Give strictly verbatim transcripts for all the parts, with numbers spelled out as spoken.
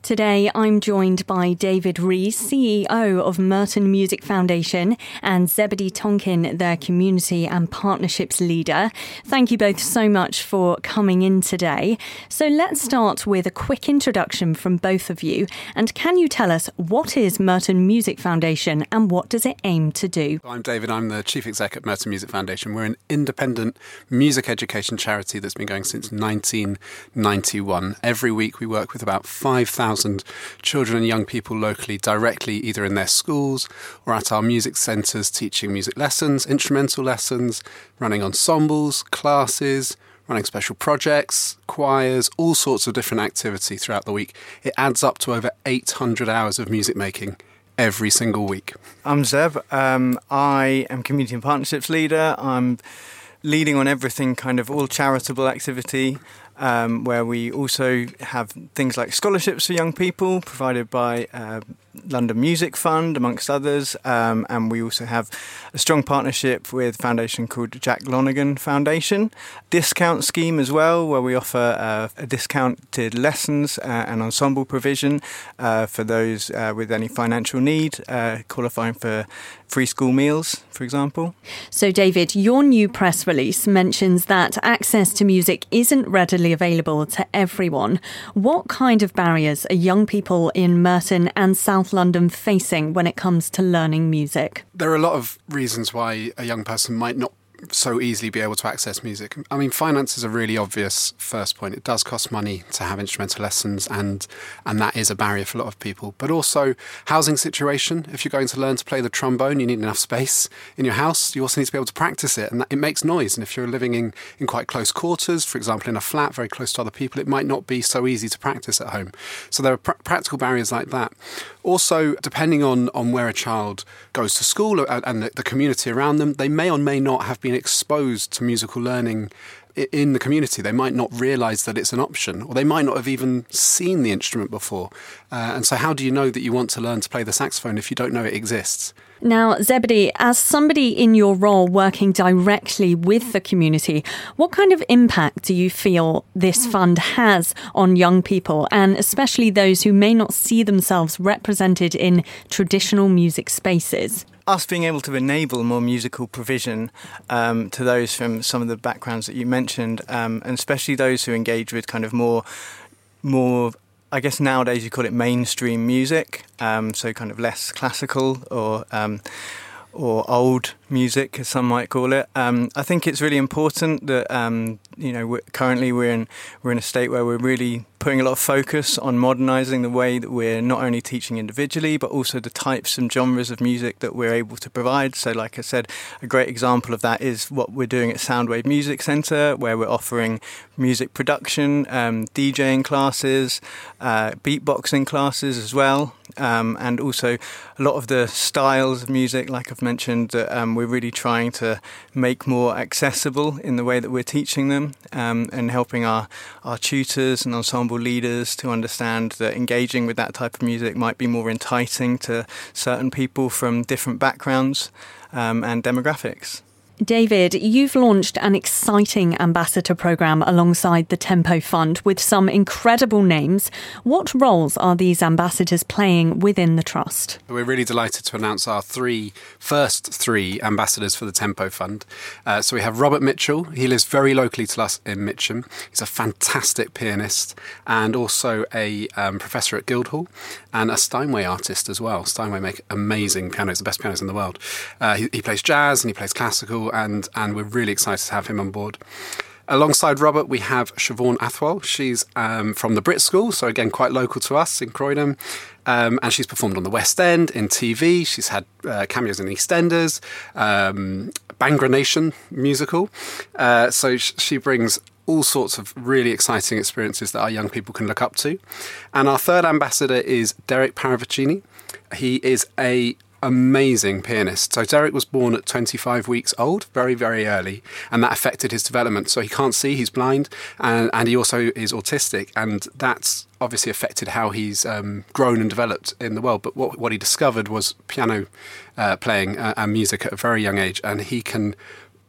Today, I'm joined by David Rees, C E O of Merton Music Foundation, and Zebedee Tonkin, their Community and Partnerships Leader. Thank you both so much for coming in today. So let's start with a quick introduction from both of you. And can you tell us, what is Merton Music Foundation and what does it aim to do? I'm David, I'm the Chief Exec at Merton Music Foundation. We're an independent music education charity that's been going since nineteen ninety-one. Every week we work with about five thousand children and young people locally, directly either in their schools or at our music centres, teaching music lessons, instrumental lessons, running ensembles, classes, running special projects, choirs, all sorts of different activity throughout the week. It adds up to over eight hundred hours of music making every single week. I'm Zeb. Um, I am Community and Partnerships Leader. I'm leading on everything, kind of all charitable activity, um, where we also have things like scholarships for young people provided by uh, London Music Fund, amongst others. Um, and we also have a strong partnership with a foundation called Jack Lonergan Foundation. Discount scheme as well, where we offer uh, a discounted lessons uh, and ensemble provision uh, for those uh, with any financial need, uh, qualifying for free school meals, for example. So, David, your new press release mentions that access to music isn't readily available to everyone. What kind of barriers are young people in Merton and South London facing when it comes to learning music? There are a lot of reasons why a young person might not so easily be able to access music. I mean, finance is a really obvious first point. It does cost money to have instrumental lessons, and and that is a barrier for a lot of people. But also housing situation. If you're going to learn to play the trombone, you need enough space in your house. You also need to be able to practice it, and that, it makes noise. And if you're living in, in quite close quarters, for example, in a flat very close to other people, it might not be so easy to practice at home. So there are pr- practical barriers like that. Also, depending on, on where a child goes to school and, and the, the community around them, they may or may not have been exposed to musical learning in the community. They might not realise that it's an option, or they might not have even seen the instrument before. Uh, and so how do you know that you want to learn to play the saxophone if you don't know it exists? Now, Zebedee, as somebody in your role working directly with the community, what kind of impact do you feel this fund has on young people, and especially those who may not see themselves represented in traditional music spaces? Us being able to enable more musical provision um, to those from some of the backgrounds that you mentioned, um, and especially those who engage with kind of more, more, I guess nowadays you call it mainstream music, um, so kind of less classical or um, or old music, as some might call it. Um, I think it's really important that um, you know we're, currently we're in we're in a state where we're really putting a lot of focus on modernising the way that we're not only teaching individually, but also the types and genres of music that we're able to provide. So, like I said, a great example of that is what we're doing at Soundwave Music Centre, where we're offering music production, um, DJing classes, uh, beatboxing classes as well, um, and also a lot of the styles of music, like I've mentioned, that um, we're really trying to make more accessible in the way that we're teaching them, um, and helping our, our tutors and ensemble leaders to understand that engaging with that type of music might be more enticing to certain people from different backgrounds um, and demographics. David, you've launched an exciting ambassador programme alongside the Tempo Fund with some incredible names. What roles are these ambassadors playing within the Trust? We're really delighted to announce our three first three ambassadors for the Tempo Fund. Uh, so we have Robert Mitchell. He lives very locally to us in Mitcham. He's a fantastic pianist and also a um, professor at Guildhall and a Steinway artist as well. Steinway make amazing pianos, the best pianos in the world. Uh, he, he plays jazz and he plays classical, and and we're really excited to have him on board. Alongside Robert, we have Siobhan Athwal. She's um, from the Brit School, so again, quite local to us in Croydon. Um, and she's performed on the West End, in T V. She's had uh, cameos in EastEnders, um, Bhangra Nation musical. Uh, so sh- she brings all sorts of really exciting experiences that our young people can look up to. And our third ambassador is Derek Paravicini. He is a amazing pianist. So Derek was born at twenty-five weeks old, very, very early, and that affected his development. So he can't see, he's blind, and, and he also is autistic, and that's obviously affected how he's um, grown and developed in the world. But what, what he discovered was piano uh, playing uh, and music at a very young age, and he can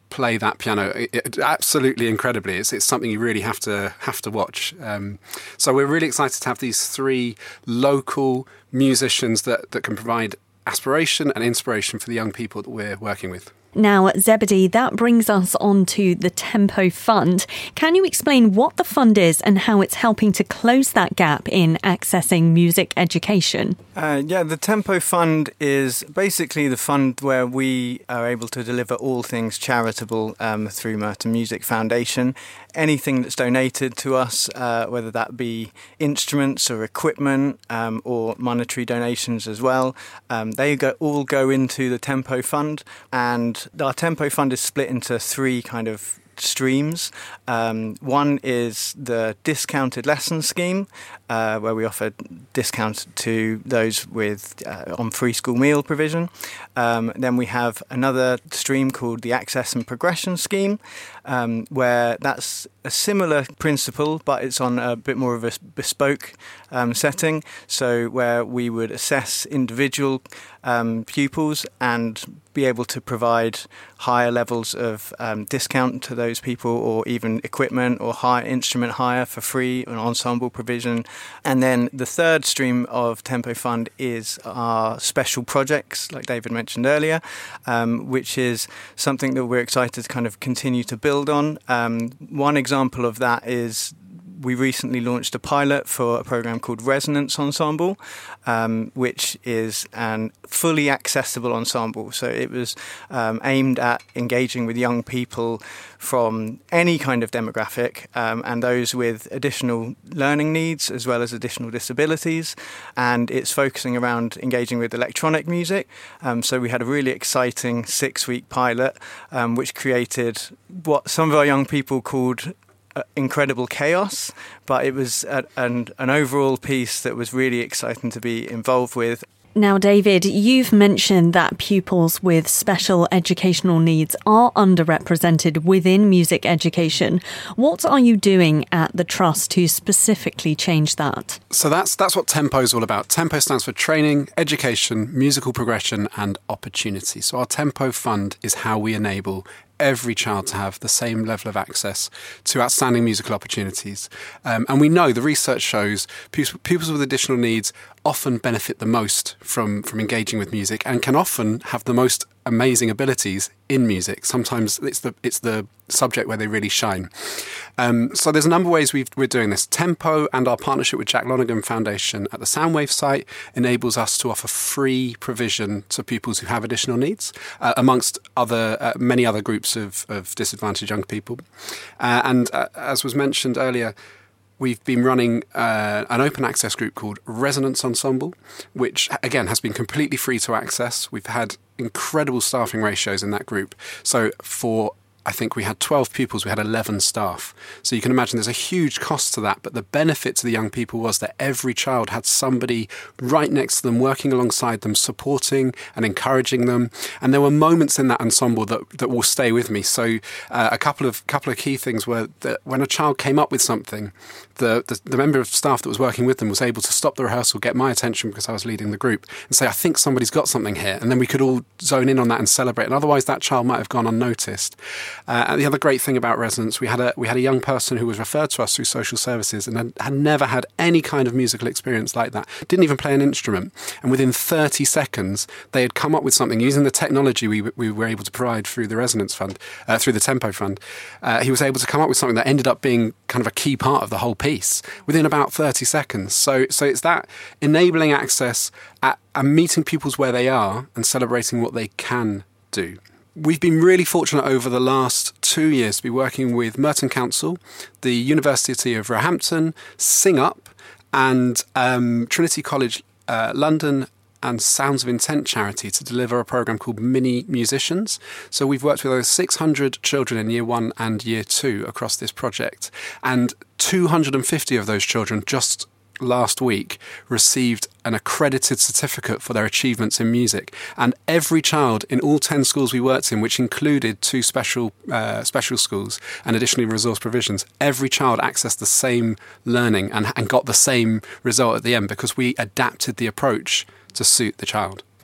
play that piano it, it, absolutely incredibly. It's, it's something you really have to have to watch. Um, so we're really excited to have these three local musicians that, that can provide aspiration and inspiration for the young people that we're working with. Now, Zebedee, that brings us on to the Tempo Fund. Can you explain what the fund is and how it's helping to close that gap in accessing music education? Uh, yeah, the Tempo Fund is basically the fund where we are able to deliver all things charitable um, through Merton Music Foundation. Anything that's donated to us, uh, whether that be instruments or equipment um, or monetary donations as well, um, they go, all go into the Tempo Fund. And our Tempo Fund is split into three kind of streams. Um, one is the discounted lesson scheme, uh, where we offer discounts to those with uh, on free school meal provision. Um, then we have another stream called the Access and Progression scheme, um, where that's a similar principle, but it's on a bit more of a bespoke um, setting. So where we would assess individual um, pupils and be able to provide higher levels of um, discount to those people, or even equipment or higher instrument hire for free, and ensemble provision. And then the third stream of Tempo Fund is our special projects, like David mentioned earlier, um, which is something that we're excited to kind of continue to build on. Um, one example of that is we recently launched a pilot for a program called Resonance Ensemble, um, which is an fully accessible ensemble. So it was um, aimed at engaging with young people from any kind of demographic, um, and those with additional learning needs as well as additional disabilities. And it's focusing around engaging with electronic music. Um, so we had a really exciting six-week pilot, um, which created what some of our young people called incredible chaos, but it was a, an, an overall piece that was really exciting to be involved with. Now, David, you've mentioned that pupils with special educational needs are underrepresented within music education. What are you doing at the Trust to specifically change that? So that's that's what Tempo is all about. Tempo stands for training, education, musical progression and opportunity. So our Tempo Fund is how we enable every child to have the same level of access to outstanding musical opportunities. Um, and we know, the research shows, pupils with additional needs often benefit the most from, from engaging with music, and can often have the most amazing abilities in music. Sometimes it's the it's the subject where they really shine. Um, so there's a number of ways we've, we're doing this. Tempo and our partnership with Jack Lonergan Foundation at the Soundwave site enables us to offer free provision to pupils who have additional needs, uh, amongst other uh, many other groups of, of disadvantaged young people. Uh, and uh, as was mentioned earlier, we've been running uh, an open access group called Resonance Ensemble, which, again, has been completely free to access. We've had incredible staffing ratios in that group. So for I think we had twelve pupils, we had eleven staff. So you can imagine there's a huge cost to that, but the benefit to the young people was that every child had somebody right next to them, working alongside them, supporting and encouraging them. And there were moments in that ensemble that, that will stay with me. So uh, a couple of couple of key things were that when a child came up with something, the, the, the member of staff that was working with them was able to stop the rehearsal, get my attention because I was leading the group, and say, I think somebody's got something here. And then we could all zone in on that and celebrate. And otherwise that child might have gone unnoticed. Uh, and the other great thing about Resonance, we had a we had a young person who was referred to us through social services and had, had never had any kind of musical experience like that, didn't even play an instrument. And within thirty seconds, they had come up with something using the technology we we were able to provide through the Resonance Fund, uh, through the Tempo Fund. Uh, he was able to come up with something that ended up being kind of a key part of the whole piece within about thirty seconds. So, so it's that enabling access at, and meeting pupils where they are and celebrating what they can do. We've been really fortunate over the last two years to be working with Merton Council, the University of Roehampton, Sing Up, and um, Trinity College uh, London and Sounds of Intent charity to deliver a programme called Mini Musicians. So we've worked with over six hundred children in year one and year two across this project. And two hundred fifty of those children just last week received an accredited certificate for their achievements in music. And every child in all ten schools we worked in, which included two special uh, special schools and additionally resource provisions, every child accessed the same learning and, and got the same result at the end because we adapted the approach to suit the child.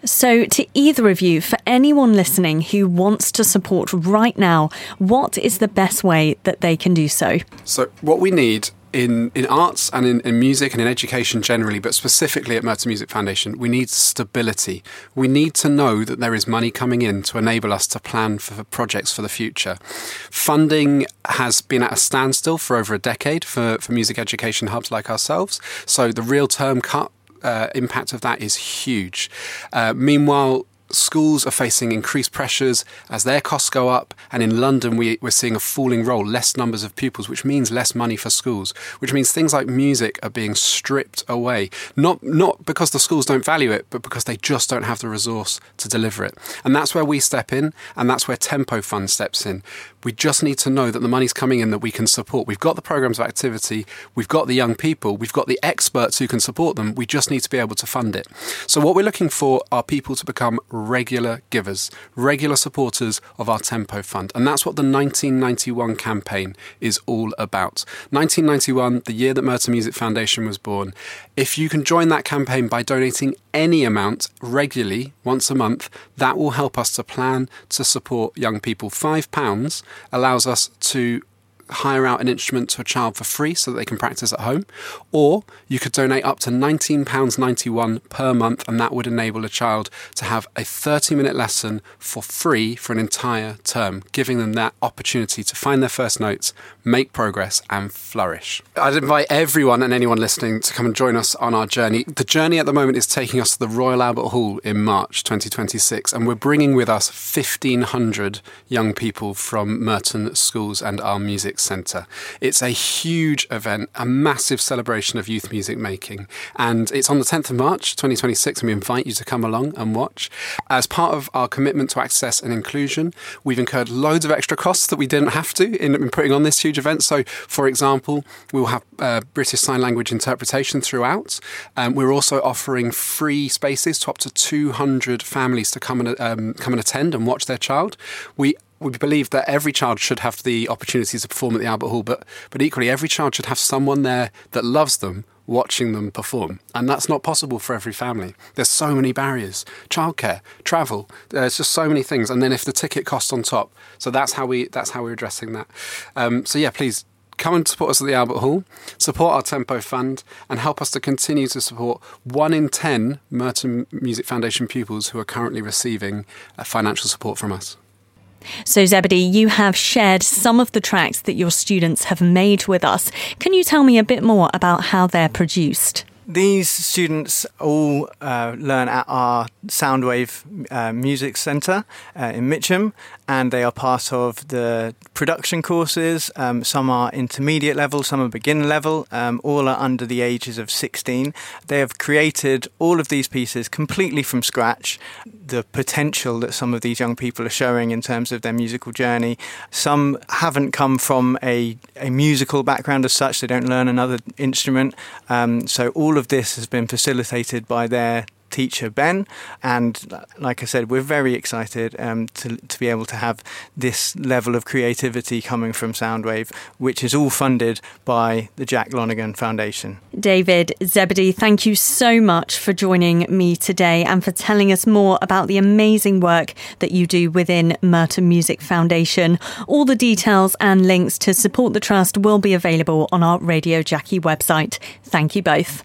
So to either of you, for anyone listening who wants to support right now, what is the best way that they can do so? So what we need in, in arts and in, in music and in education generally, but specifically at Merton Music Foundation, we need stability. We need to know that there is money coming in to enable us to plan for projects for the future. Funding has been at a standstill for over a decade for, for music education hubs like ourselves. So the real term cut uh, impact of that is huge. Uh, meanwhile, schools are facing increased pressures as their costs go up, and in London we, we're seeing a falling roll, less numbers of pupils, which means less money for schools, which means things like music are being stripped away, not not because the schools don't value it, but because they just don't have the resource to deliver it. And that's where we step in, and that's where Tempo Fund steps in. We just need to know that the money's coming in that we can support. We've got the programmes of activity, we've got the young people, we've got the experts who can support them, we just need to be able to fund it. So what we're looking for are people to become regular givers, regular supporters of our Tempo Fund. And that's what the nineteen ninety-one campaign is all about. nineteen ninety-one, the year that Merton Music Foundation was born. If you can join that campaign by donating any amount regularly, once a month, that will help us to plan to support young people. Five pounds allows us to hire out an instrument to a child for free so that they can practice at home, or you could donate up to nineteen pounds ninety-one per month, and that would enable a child to have a thirty minute lesson for free for an entire term, giving them that opportunity to find their first notes, make progress and flourish. I'd invite everyone and anyone listening to come and join us on our journey. The journey at the moment is taking us to the Royal Albert Hall in March twenty twenty-six, and we're bringing with us fifteen hundred young people from Merton schools and our music centre. It's a huge event, a massive celebration of youth music making, and it's on the tenth of March twenty twenty-six, and we invite you to come along and watch. As part of our commitment to access and inclusion, we've incurred loads of extra costs that we didn't have to in, in putting on this huge event. So, for example, we will have uh, British Sign Language interpretation throughout. Um, we're also offering free spaces to up to two hundred families to come and um, come and attend and watch their child. We We believe that every child should have the opportunity to perform at the Albert Hall, but but equally every child should have someone there that loves them watching them perform. And that's not possible for every family. There's so many barriers. Childcare, travel, there's just so many things. And then if the ticket costs on top. So that's how we that's how we're addressing that. Um, so yeah, please come and support us at the Albert Hall, support our Tempo Fund, and help us to continue to support one in ten Merton Music Foundation pupils who are currently receiving uh, financial support from us. So Zebedee, you have shared some of the tracks that your students have made with us. Can you tell me a bit more about how they're produced? These students all uh, learn at our Soundwave uh, Music Centre uh, in Mitcham, and they are part of the production courses. Um, some are intermediate level, some are beginner level, um, all are under the ages of sixteen. They have created all of these pieces completely from scratch. The potential that some of these young people are showing in terms of their musical journey. Some haven't come from a, a musical background as such, they don't learn another instrument. Um, so all All of this has been facilitated by their teacher, Ben, and like I said, we're very excited um, to, to be able to have this level of creativity coming from Soundwave, which is all funded by the Jack Lonergan Foundation. David, Zebedee, thank you so much for joining me today and for telling us more about the amazing work that you do within Merton Music Foundation. All the details and links to support the Trust will be available on our Radio Jackie website. Thank you both.